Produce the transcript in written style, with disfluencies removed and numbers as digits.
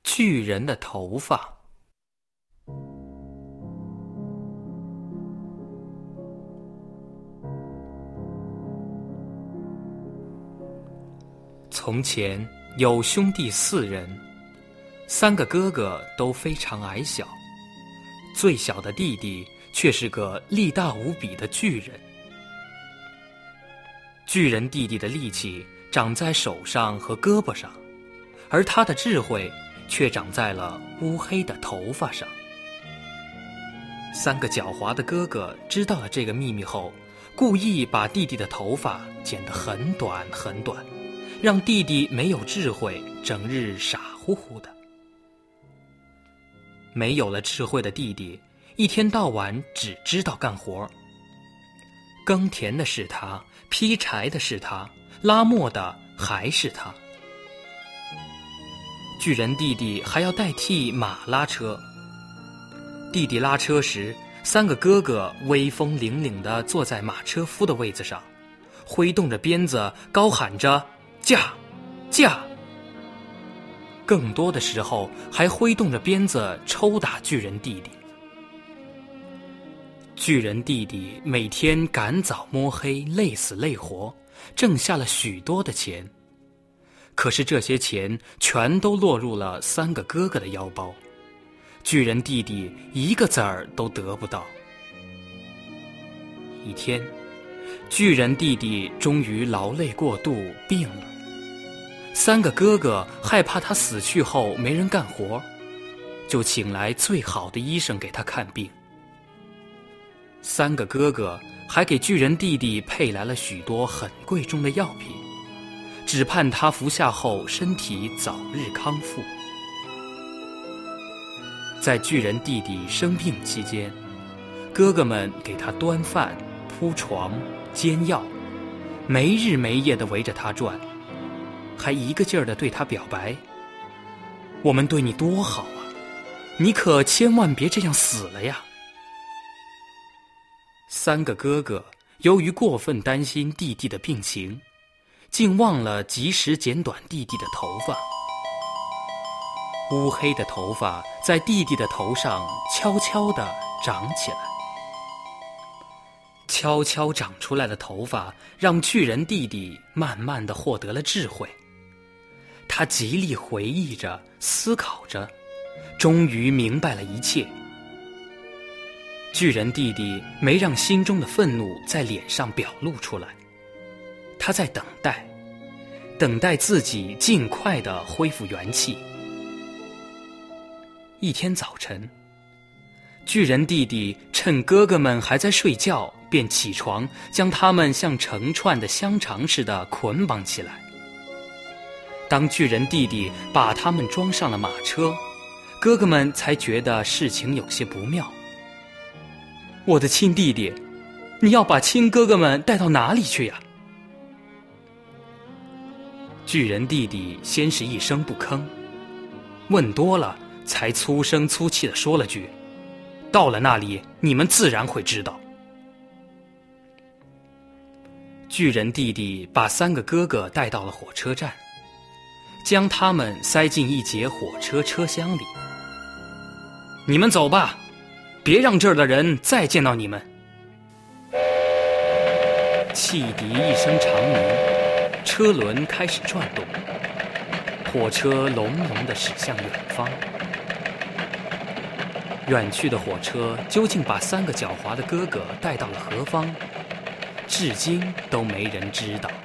巨人的头发。从前有兄弟4人，3个哥哥都非常矮小，最小的弟弟却是个力大无比的巨人。巨人弟弟的力气长在手上和胳膊上，而他的智慧却长在了乌黑的头发上。3个狡猾的哥哥知道了这个秘密后，故意把弟弟的头发剪得很短很短，让弟弟没有智慧，整日傻乎乎的。没有了智慧的弟弟，一天到晚只知道干活。耕田的是他，劈柴的是他，拉磨的还是他。巨人弟弟还要代替马拉车。弟弟拉车时，3个哥哥威风凛凛地坐在马车夫的位子上，挥动着鞭子，高喊着驾驾。更多的时候还挥动着鞭子抽打巨人弟弟。巨人弟弟每天赶早摸黑，累死累活，挣下了许多的钱。可是这些钱全都落入了3个哥哥的腰包，巨人弟弟一个子儿都得不到。一天，巨人弟弟终于劳累过度病了。3个哥哥害怕他死去后没人干活，就请来最好的医生给他看病。3个哥哥还给巨人弟弟配来了许多很贵重的药品，只盼他服下后身体早日康复。在巨人弟弟生病期间，哥哥们给他端饭、铺床、煎药，没日没夜地围着他转，还一个劲儿地对他表白：我们对你多好啊，你可千万别这样死了呀。3个哥哥由于过分担心弟弟的病情，竟忘了及时剪短弟弟的头发。乌黑的头发在弟弟的头上悄悄地长起来。悄悄长出来的头发让巨人弟弟慢慢地获得了智慧。他极力回忆着，思考着，终于明白了一切。巨人弟弟没让心中的愤怒在脸上表露出来，他在等待，等待自己尽快地恢复元气。一天早晨，巨人弟弟趁哥哥们还在睡觉，便起床，将他们像成串的香肠似的捆绑起来。当巨人弟弟把他们装上了马车，哥哥们才觉得事情有些不妙。我的亲弟弟，你要把亲哥哥们带到哪里去呀？巨人弟弟先是一声不吭，问多了才粗声粗气地说了句：到了那里你们自然会知道。巨人弟弟把3个哥哥带到了火车站，将他们塞进一节火车车厢里。你们走吧，别让这儿的人再见到你们。汽笛一声长鸣，车轮开始转动，火车隆隆地驶向远方。远去的火车究竟把3个狡猾的哥哥带到了何方，至今都没人知道。